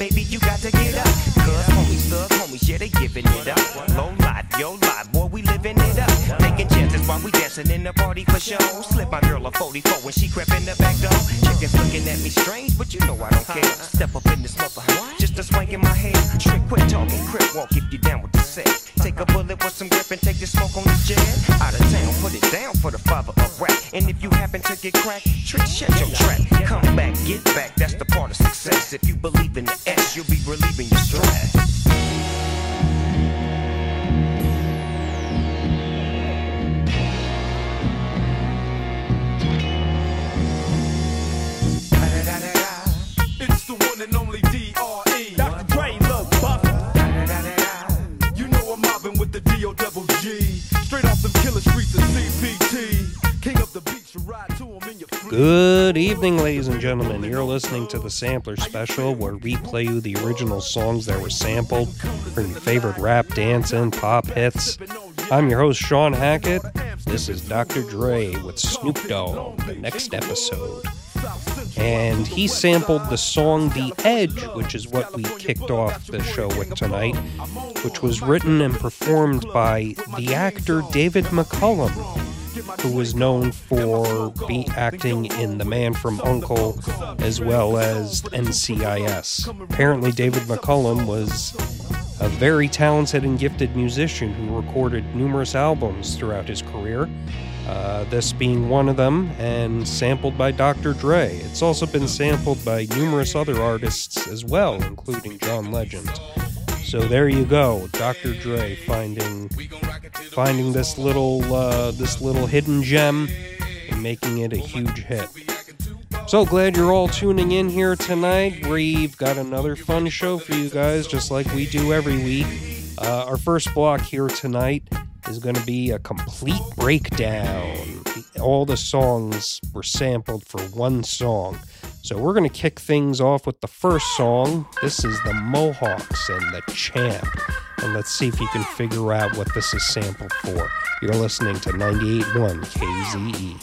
baby, you got to get up. Cause homies, thug homies, yeah, they giving it up. Low life, yo life, boy, we living it up. Taking chances while we dancing in the party for show. Slip my girl a 44 when she crept in the back door. Chickens looking at me strange, but you know I don't care. Step up in this mother, just a swank in my hair. Trick, quit talking, crip walk if you down with the set. Take a bullet with some grip and take the smoke on the jet. Out of town, put it down for the father of rap. And if you happen to get cracked, trick, shut your trap. Come back, get back, that's the part of success. If you believe in the S, you'll be relieving your stress. It's the one and only D.R.E. Dr. Dre, Lil Buff. You know I'm mobbing with the D.O.double-G. Straight off them killer streets of CPT. King of the beach, you ride to him in your fleet. Good evening, ladies and gentlemen. You're listening to the Sampler Special, where we play you the original songs that were sampled from your favorite rap, dance, and pop hits. I'm your host, Sean Hackett. This is Dr. Dre with Snoop Dogg, the next episode. And he sampled the song The Edge, which is what we kicked off the show with tonight, which was written and performed by the actor David McCullum, who was known for acting in The Man from U.N.C.L.E. as well as NCIS. Apparently, David McCullum was a very talented and gifted musician who recorded numerous albums throughout his career, this being one of them, and sampled by Dr. Dre. It's also been sampled by numerous other artists as well, including John Legend. So there you go, Dr. Dre finding this little hidden gem and making it a huge hit. So glad you're all tuning in here tonight. We've got another fun show for you guys, just like we do every week. Our first block here tonight is going to be a complete breakdown. All the songs were sampled for one song. So we're going to kick things off with the first song. This is the Mohawks and the Champ. And let's see if you can figure out what this is sampled for. You're listening to 98.1 KZE.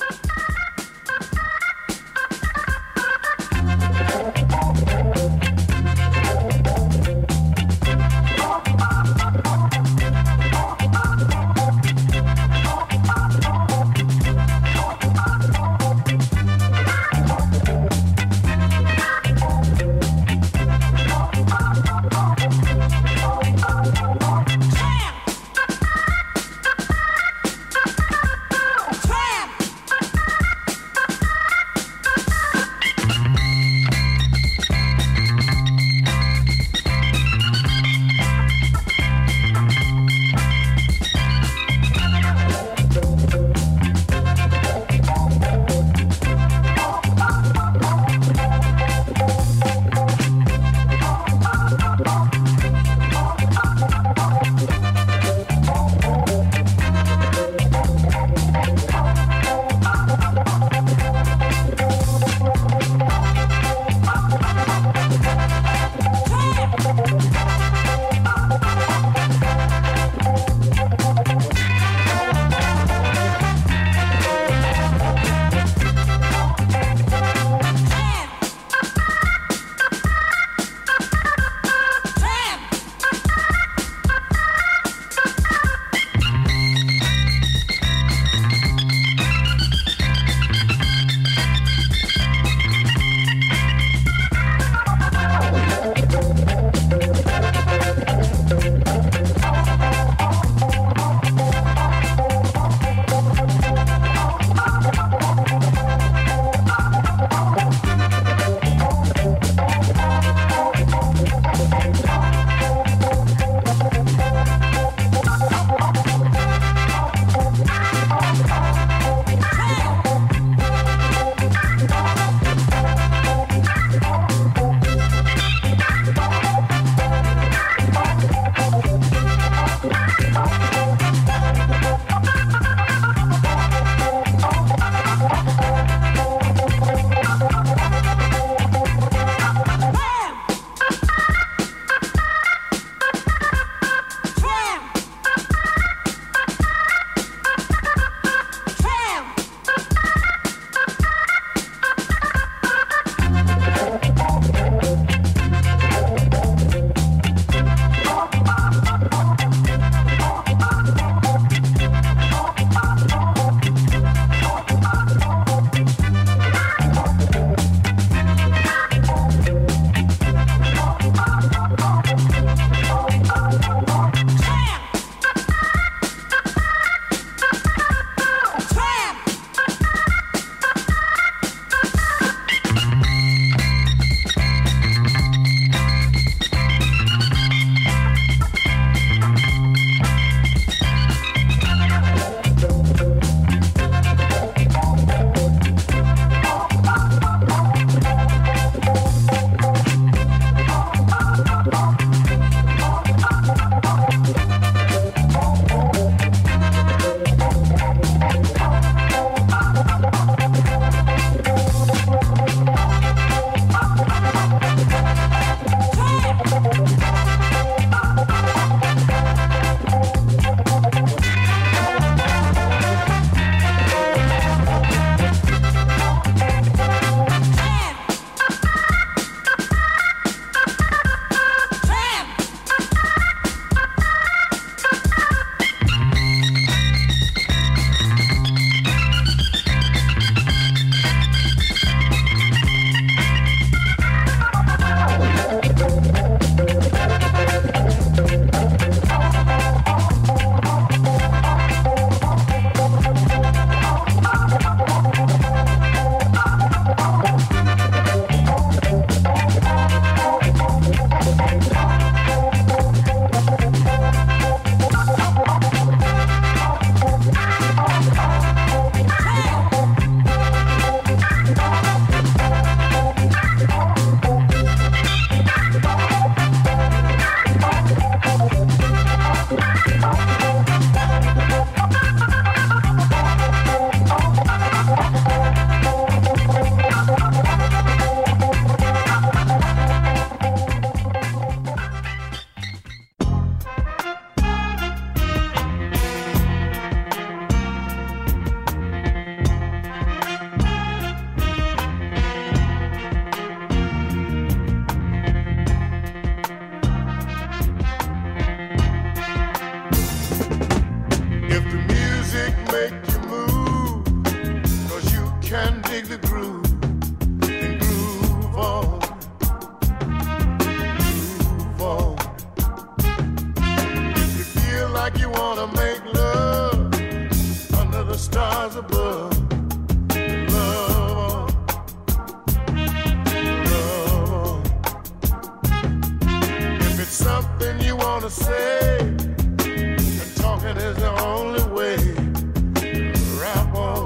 something you wanna say, and talking is the only way. Rap on,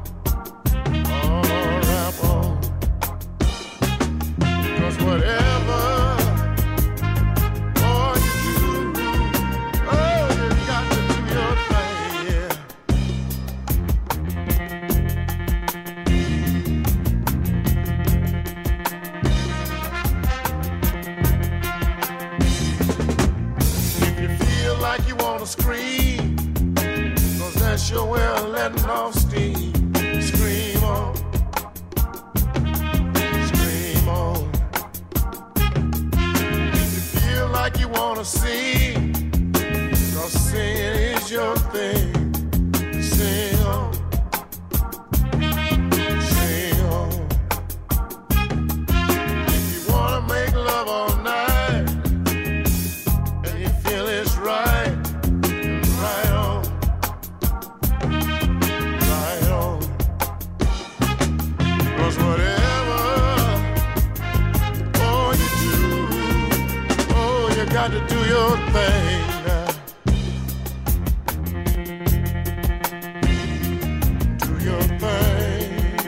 oh, rap on. 'Cause whatever, oh, you do, oh, you got to do your thing, yeah. If you feel like you wanna scream, 'cause that's your way of letting off steam. Scream on, scream on. If you feel like you wanna sing, 'cause singing is your thing. Sing on, sing on. If you wanna make love all night, and you feel it's right, right on. Right on. 'Cause whatever, oh, you do, oh, you got to do your thing now. Do your thing.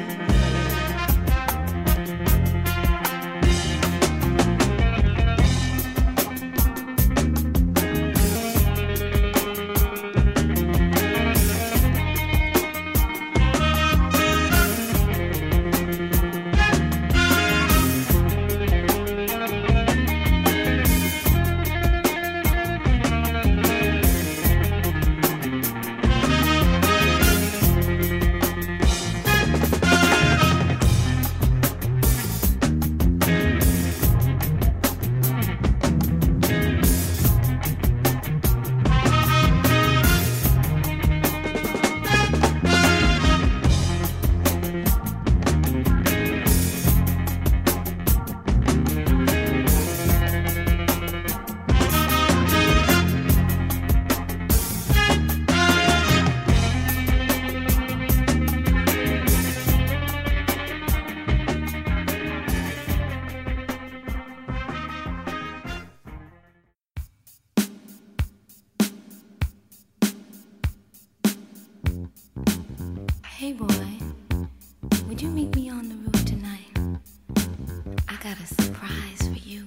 Hey boy, would you meet me on the roof tonight? I got a surprise for you.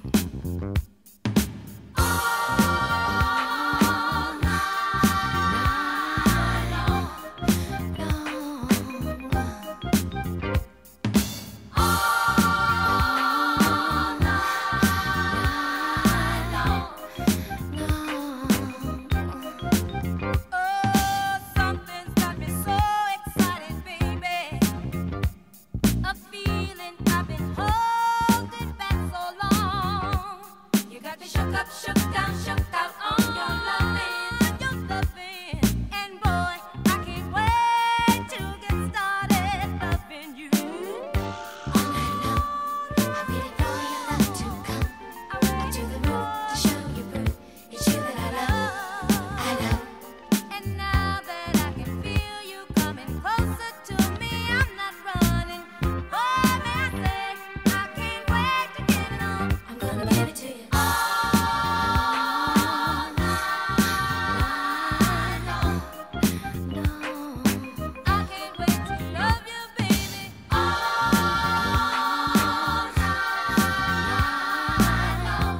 Something's got me so excited, baby. A feeling I've been holding back so long. You got me shook up, shook down, shook out on your loving, and boy, I can't wait to get started loving you. All night long, I'm waiting for your love to come to the roof to show you proof. It's you that I love, I love. And now that I can feel you coming closer to me, I'm not running. Oh, may I say, I can't wait to get it on. I'm gonna give it to you. All night long. No. I can't wait to love you, baby. All night long.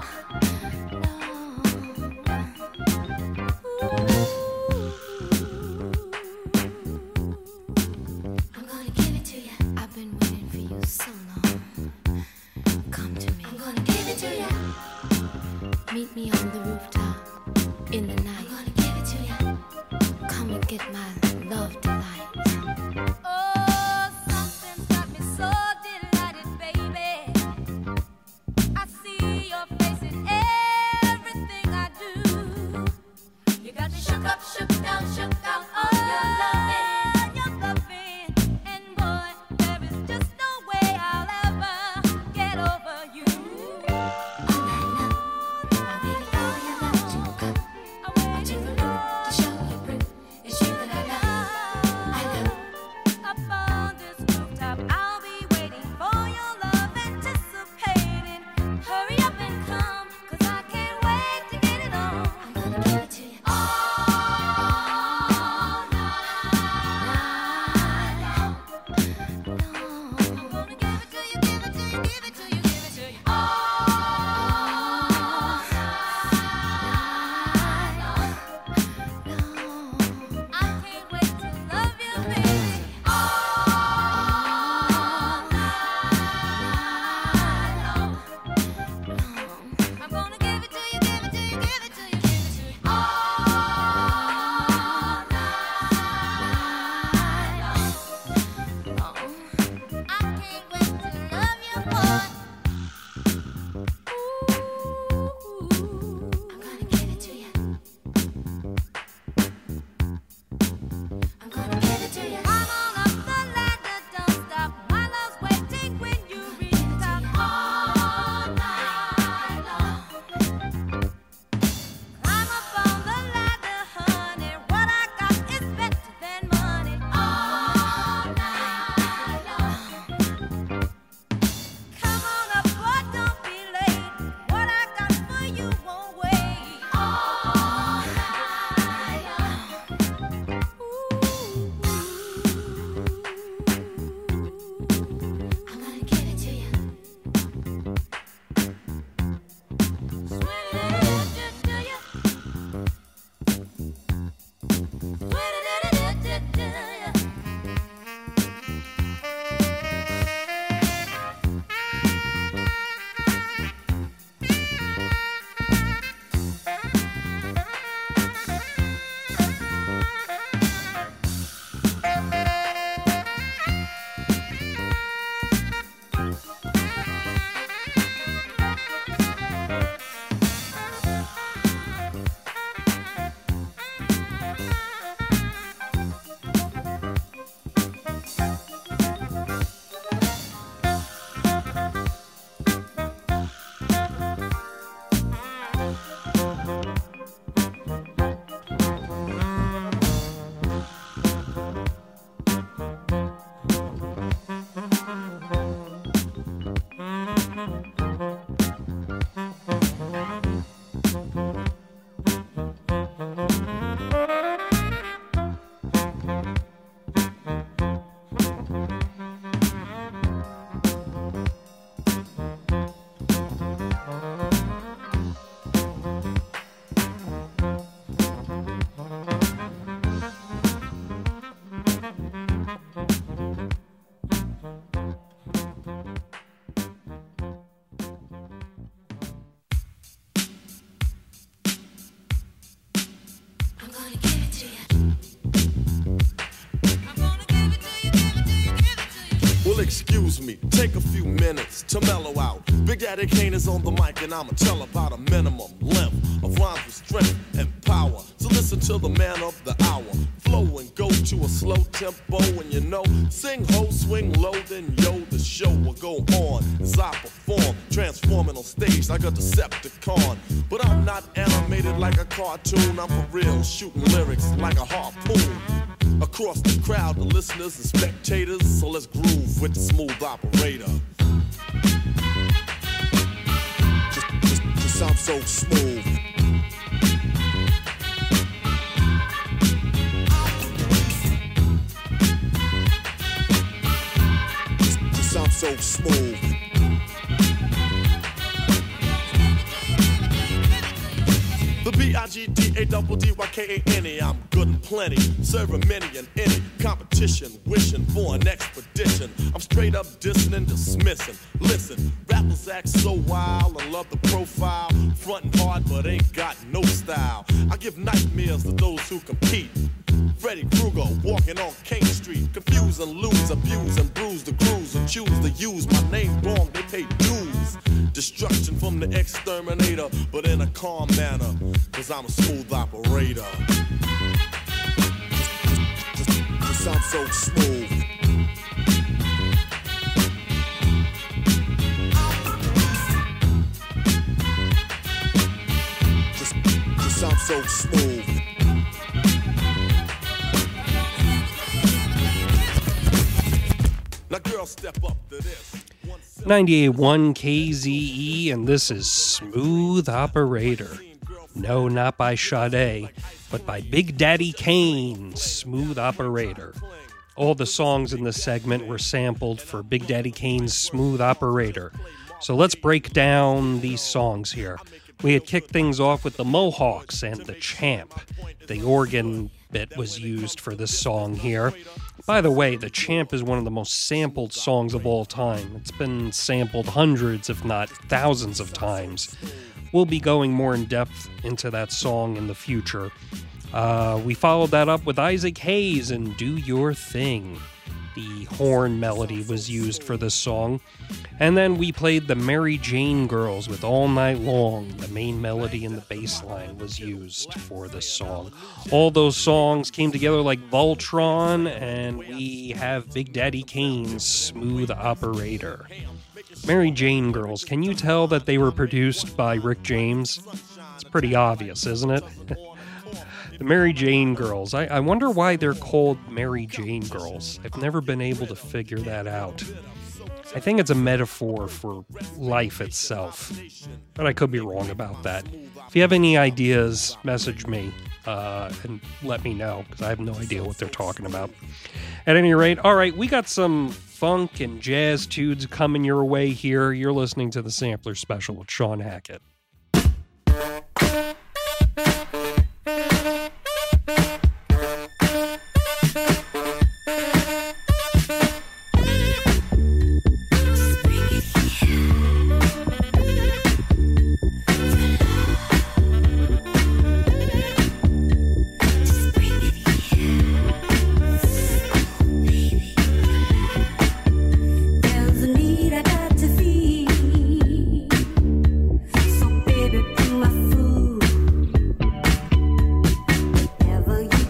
I'm gonna give it to you. I've been waiting for you so long. Come to me. I'm gonna give it to you. Meet me on the rooftop in the I'm night. gonna give it to you. Come and get my love tonight. Oh, something's got me so delighted, baby. I see your face in everything I do. You got me shook up, shook down, shook out on your loving, and boy, there is just no way I'll ever get over you. All night long, I'm waiting for your love to come I'm waiting to the roof to show you proof. It's you that I love, I excuse me, take a few minutes to mellow out. Big Daddy Kane is on the mic and I'ma tell about a minimum length of rhymes with strength and power. So listen to the man of the hour. Flow and go to a slow tempo and you know, sing ho, swing low, then yo, the show will go on as I perform, transforming on stage like a Decepticon. But I'm not animated like a cartoon, I'm for real, shooting lyrics like a harpoon. Across the crowd, the listeners and spectators, so let's groove with the smooth operator. Just sound so smooth. Just sound so smooth. The B-I-G-D-A-double-D-Y-K-A-N-E, I'm good and plenty, serving many and any competition, wishing for an expedition. I'm straight up dissing and dismissing. Listen, rappers act so wild and love the profile, frontin' hard but ain't got no style. I give nightmares to those who compete. Freddy Krueger walking on King Street, confuse and lose, abuse and bruise the crews who choose to use my name wrong, they pay dues. Destruction from the exterminator, but in a calm manner, cause I'm a smooth operator. Just sound so smooth. Just sound so smooth. Now girls, step up to this. 98.1 KZE, and this is Smooth Operator. No, not by Sade, but by Big Daddy Kane, Smooth Operator. All the songs in this segment were sampled for Big Daddy Kane's Smooth Operator. So let's break down these songs here. We had kicked things off with the Mohawks and the Champ. The organ bit was used for this song here. By the way, the Champ is one of the most sampled songs of all time. It's been sampled hundreds, if not thousands of times. We'll be going more in depth into that song in the future. We followed that up with Isaac Hayes and Do Your Thing. The horn melody was used for this song. And then we played the Mary Jane Girls with All Night Long. The main melody and the bass line was used for this song. All those songs came together like Voltron, and we have Big Daddy Kane's Smooth Operator. Mary Jane Girls, can you tell that they were produced by Rick James? It's pretty obvious, isn't it? The Mary Jane Girls. I wonder why they're called Mary Jane Girls. I've never been able to figure that out. I think it's a metaphor for life itself, but I could be wrong about that. If you have any ideas, message me and let me know, because I have no idea what they're talking about. At any rate, all right, we got some funk and jazz tunes coming your way here. You're listening to the Sampler Special with Sean Hackett. There's a need I got to feed. So baby, bring my food. Whatever you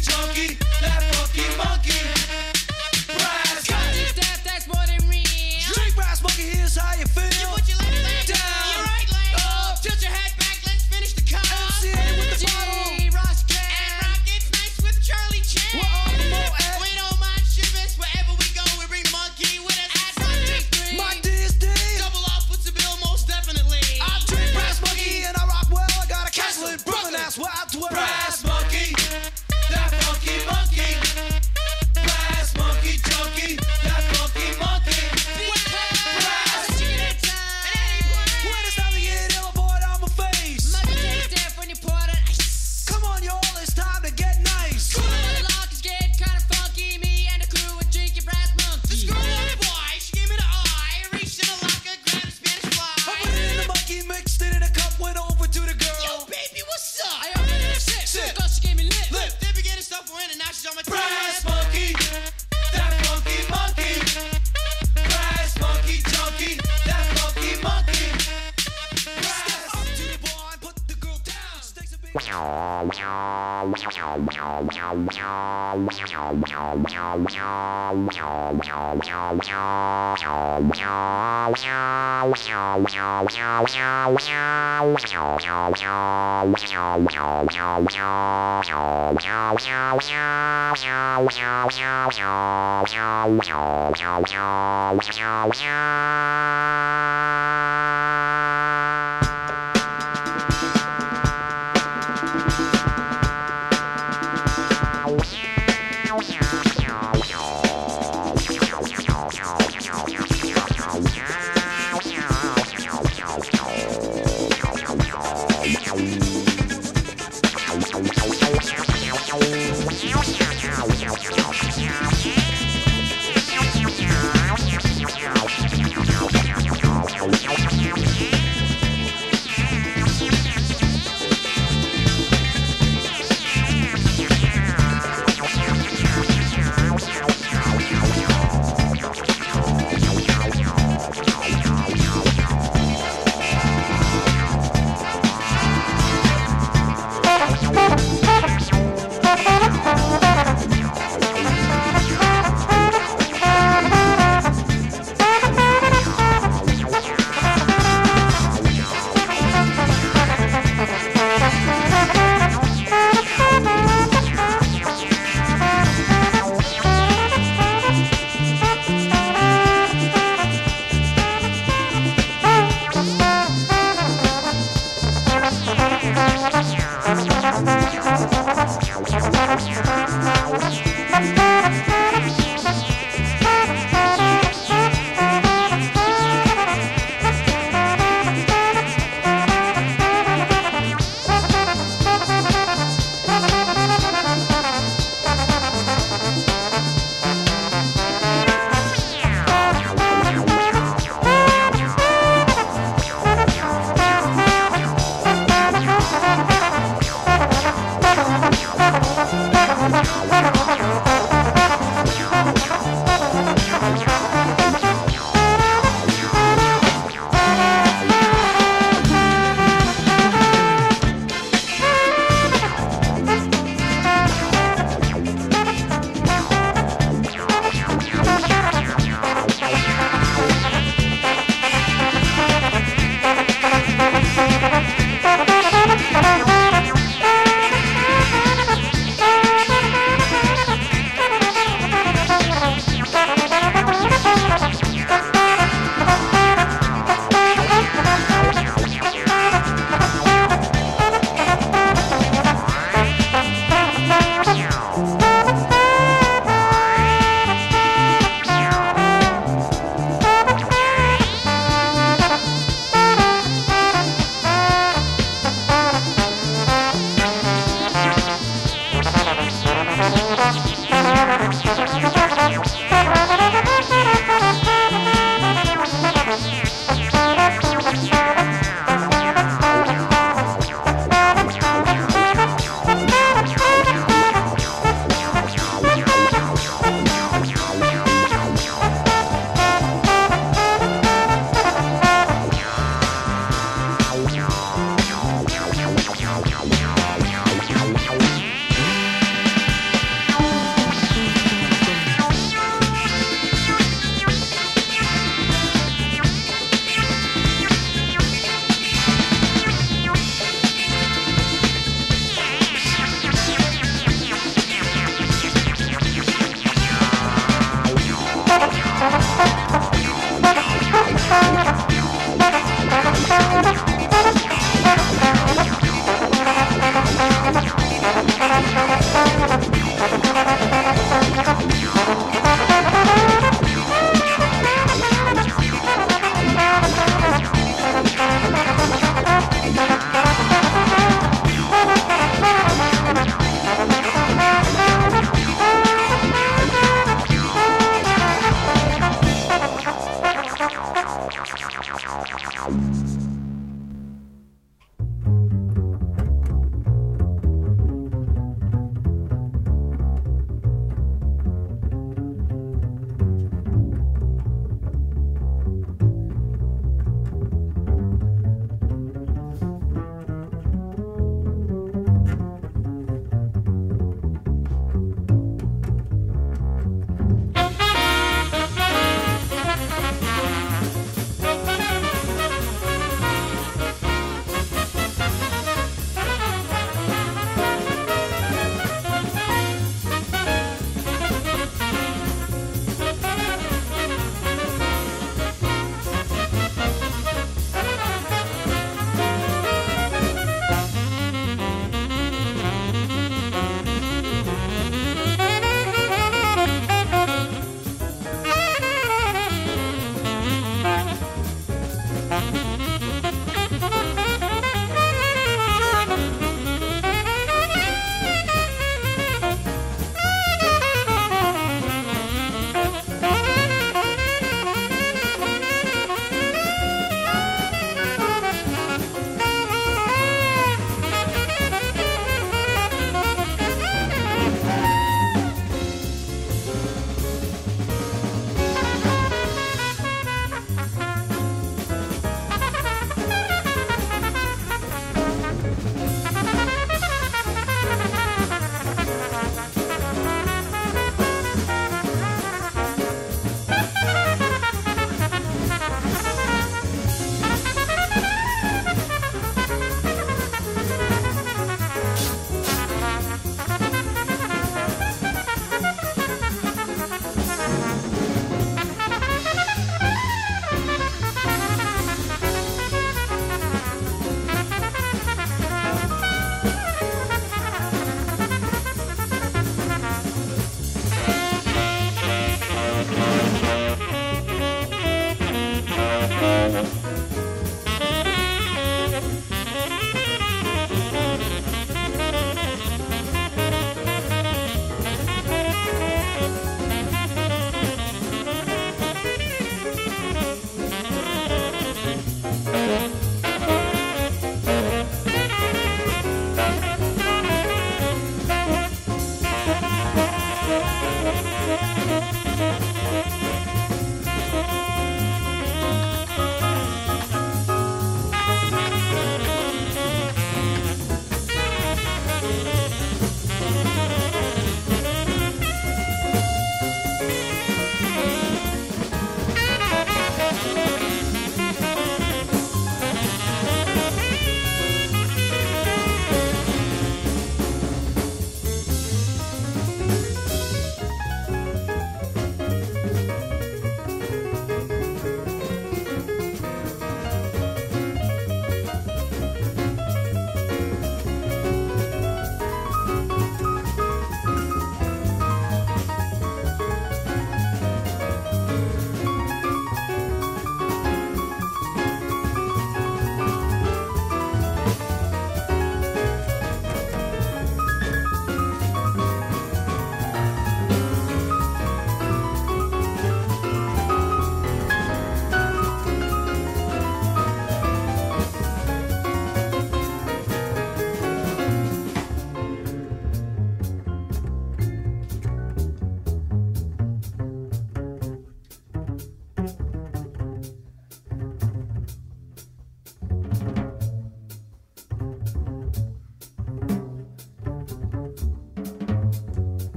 junkie, that funky monkey. Brass That's more than real. Drink brass monkey, here's how you feel. You put your left leg Down. your right leg Up. tilt your head back, let's finish the cut. MCA with the bottle. Ross and Rockets nights with Charlie Chan. We're on the Moet. We don't mind shivers, wherever we go, we bring the monkey with us. At Rock My DSD. double off with the bill, most definitely. I drink brass monkey and I rock well. I got a castle in Brooklyn, that's where I dwell. Brass monkey, that funky monkey. Brass monkey junkie, that funky monkey. Brass. When it's time to get ill, boy, on my face. Monkey takes death when you pour it on ice. Come on, y'all, it's time to get nice. Cool, the lock is getting kind of funky. Me and the crew would drink your brass monkey. The screw up boy, she gave me the eye. Reached in the locker, grabbed a Spanish I fly. put it in the monkey, mixed it in a cup, went over to the girl. Yo, baby, what's up? I opened it sip. Sip. Cause she gave me lip. Lip. Then began to stuff her in and now she's on my Brass tip. monkey, that funky monkey. Brass monkey junkie, that funky monkey. Step up to the bar and put the girl down. Sticks a big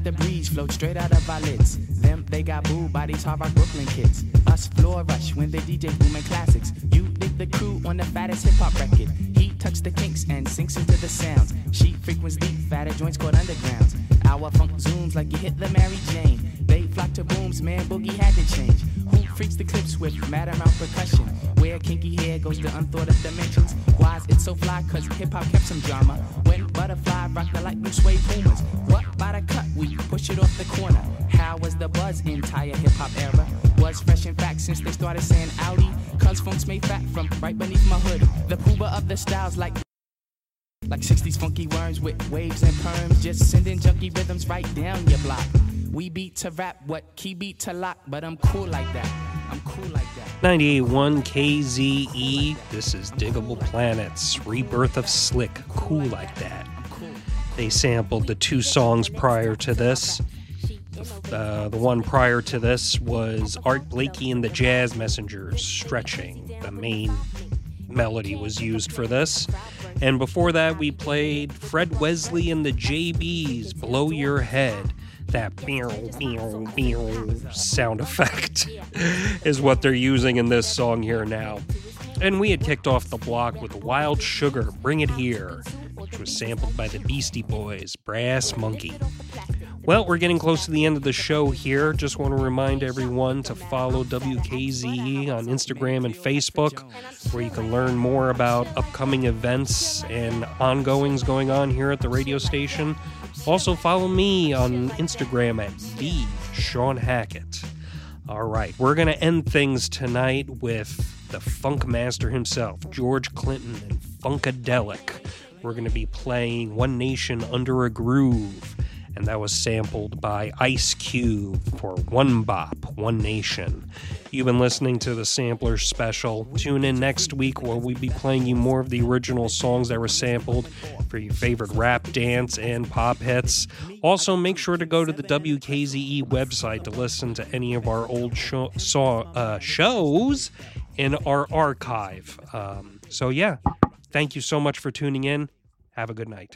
the breeze, float straight out of our lids. Them, they got booed by these hard rock Brooklyn kids. Us floor rush when they DJ booming classics. You dig the crew on the fattest hip hop record. He tucks the kinks and sinks into the sounds. She frequents deep, fatter joints called undergrounds. Our funk zooms like you hit the Mary Jane. They flock to booms, man, boogie had to change. Who freaks the clips with mad amount percussion? Where kinky hair goes to unthought of dimensions. Why is it so fly? Cause hip hop kept some drama. When Butterfly rocked the light blue suede pumas. What by the cut? We push it off the corner. How was the buzz entire hip hop era? Was fresh in fact since they started saying Audi. Cause funk's made fat from right beneath my hood. The pooba of the styles like 60s funky worms with waves and perms. Just sending junky rhythms right down your block. We beat to rap, what key beat to lock, but I'm cool like that. I'm cool like that. 98.1 KZE. This is Diggable Planets, Rebirth of Slick, Cool Like That. They sampled the two songs prior to this. The one prior to this was Art Blakey and the Jazz Messengers, Stretching. The main melody was used for this. And before that, we played Fred Wesley and the JBs, Blow Your Head. That sound effect is what they're using in this song here now. And we had kicked off the block with Wild Sugar, Bring It Here, which was sampled by the Beastie Boys, Brass Monkey. Well, we're getting close to the end of the show here. Just want to remind everyone to follow WKZE on Instagram and Facebook, where you can learn more about upcoming events and ongoings going on here at the radio station. Also, follow me on Instagram at @TheSeanHackett. All right, we're going to end things tonight with the funk master himself, George Clinton and Funkadelic. We're going to be playing One Nation Under a Groove, and that was sampled by Ice Cube for One Bop, One Nation. You've been listening to the Sampler Special. Tune in next week where we'll be playing you more of the original songs that were sampled for your favorite rap, dance, and pop hits. Also, make sure to go to the WKZE website to listen to any of our old shows in our archive. So yeah, thank you so much for tuning in. Have a good night.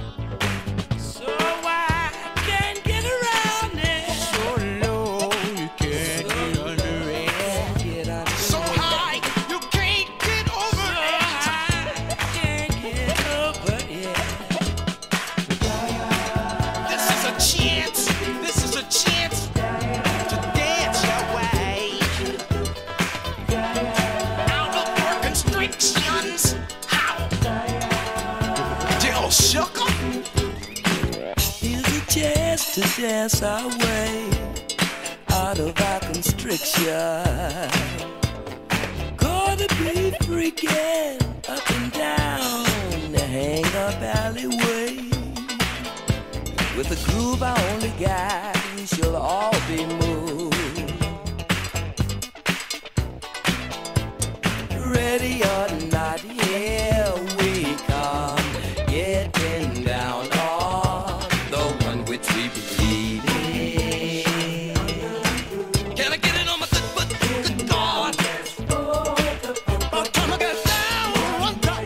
To dance our way out of our constriction, gonna be freaking up and down the hang-up alleyway. With a groove I only got, we shall all be moved. Ready or not, here we come, getting down on the one which we believe in. Can I get it on my good foot? Good God. Oh, come on, get down one time.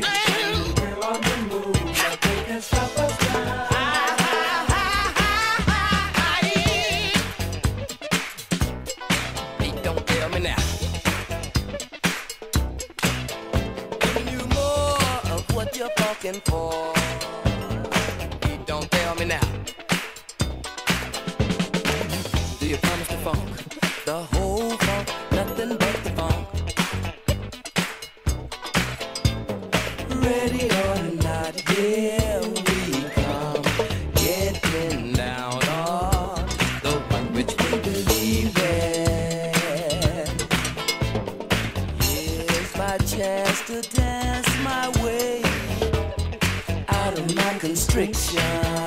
Hey, don't tell me now. Giving you more of what you're fucking for. Hey, don't tell me now. Do you promise the funk? The whole funk, nothing but the funk. Ready or not, here we come, getting down on the one which we believe in. Here's my chance to dance my way out of my constriction.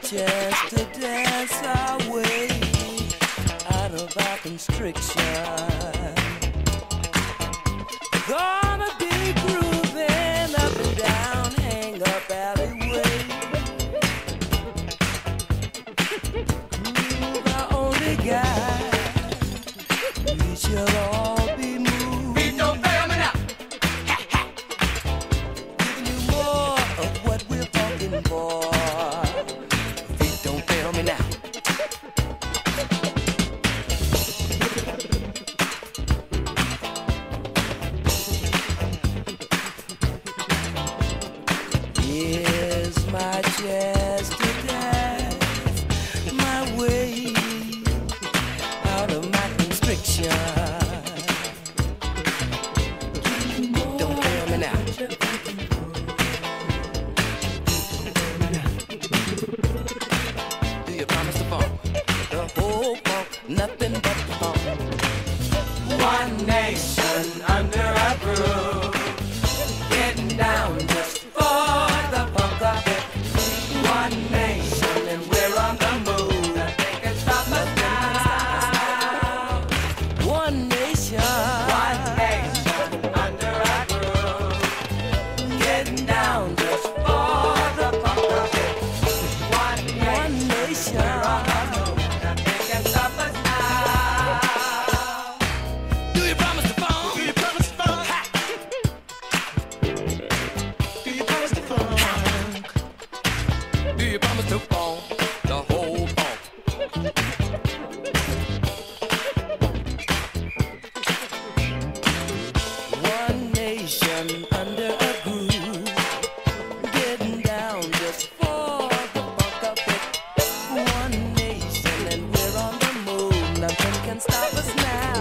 chance to dance our way out of our constriction. Gonna be grooving up and down, hang up alleyway. Groove our only guide. We shall all be moved. Beat don't fail me now. Giving you more of what we're talking for. Beat don't fail me now. Here's my chance to dance my way out of my constriction. Don't fail me now. Do you promise to funk? The whole funk, nothing but the funk. One nation under a groove, getting down just for the funk of it. One nation and we're on the move. Nothing can stop us now. One nation under a groove, getting down just for the funk of it. One nation, we're on the move. Nothing can stop us now. Do you promise to funk? Do you promise to funk? Ha! Do you promise to funk? Do you promise to funk? The whole funk. One nation under a groove, getting down just for the funk of it. One nation and we're on the move. Nothing can stop us now.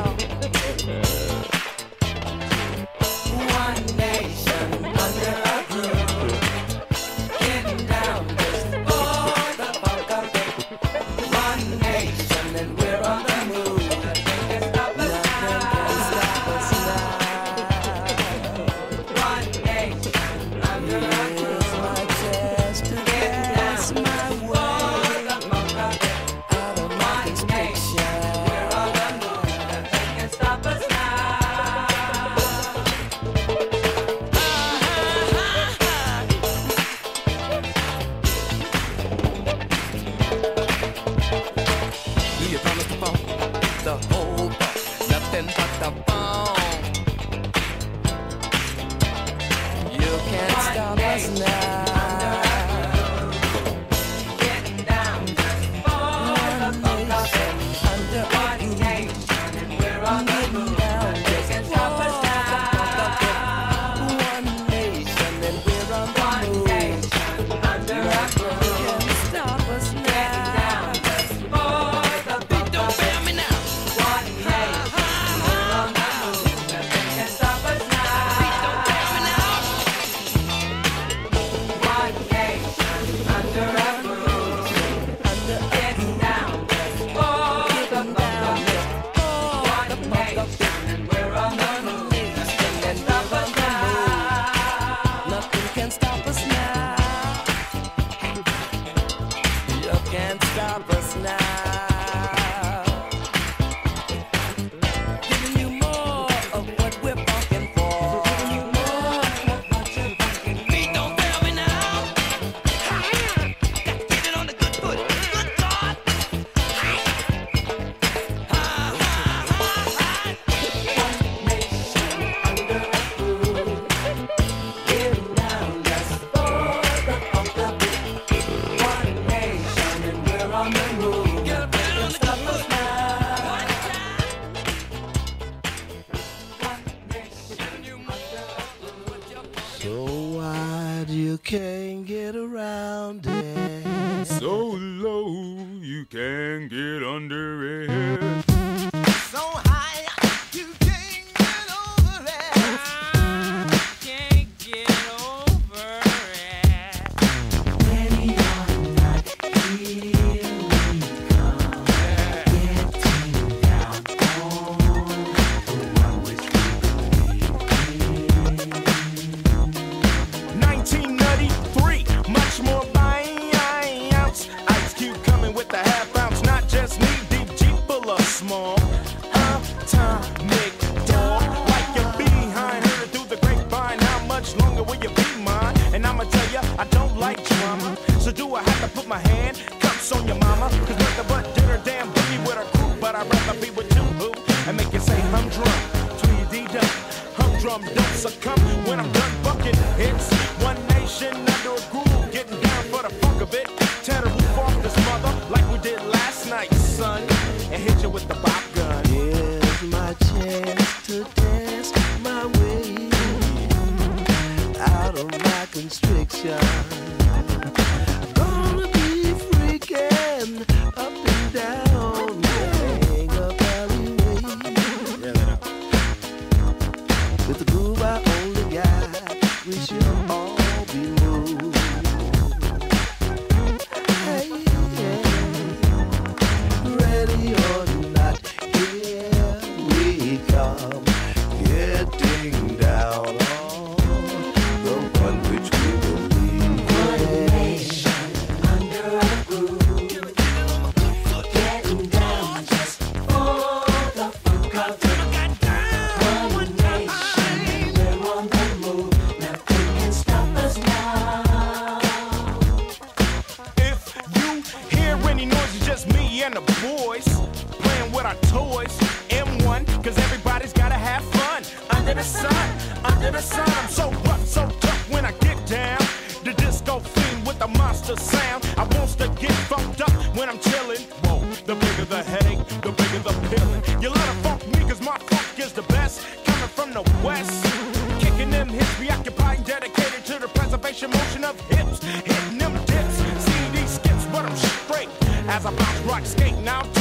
One nation under a groove, getting down just for the funk of it. One nation and we're on the move. Nothing can stop us now. One nation under a groove. My chance to dance my way out of my constriction. We're on the move. Nothing can stop us now. Do you promise to funk? The whole funk, nothing but the funk. You can't stop us now. Getting down just for the funk of it. Under one nation and we're on the move. Nothing can stop us now. One nation and we're on the move. Under a groove. Can't stop us now. Beat don't fail me now. One nation, we're on the move. Nothing can stop us now. Beat don't fail me now. One nation under a groove, getting down just for the funk of it. One nation and we're on the move. Nothing can stop us now. Nothing can stop us now. You can't stop us now. Giving you more of what we're funkin' for. Giving you more of what you're funkin' for. Beat don't fail me now. Got to get it on the good foot. Good God. One nation under a groove, getting down just for the funk of it. One nation and we're on the move. Nothing can stop us now. One nation under a groove. So wide you can't get around it. So low you can't get under it. So high, you can't get over it. Can't get over it. When you're not here, we come getting down on the one which we believe in. 1993, much more violence. I succumb when I'm done bucking. It's one nation under a groove, getting down for the funk of it. Tear the roof off this mother like we did last night, son, and hit you with the bop gun. Here's my chance to dance my way out of my constriction. Gonna be freaking up and down hang up alleyway. With the groove I only got, we should all be moved. Hey, ready or not, here we come, getting down on the one which we believe. One nation under a groove, getting down just for the funk of it. One nation, we're on the move, nothing can stop us now. If you hear any noise, it's just me and the boys playing with our toys. M1, cause everybody's gotta have fun under the sun, under the sun. I'm so rough, so tough when I get down. The disco fiend with the monster sound. I wants to get funked up when I'm chillin'. Whoa, the bigger the headache, the bigger the pillin'. You let it funk me cause my funk is the best. Coming from the west, kicking them hips, preoccupying, dedicated to the preservation motion of hips. Hitting them dips, seeing these skips, but I'm straight as I bounce, rock, skate. Now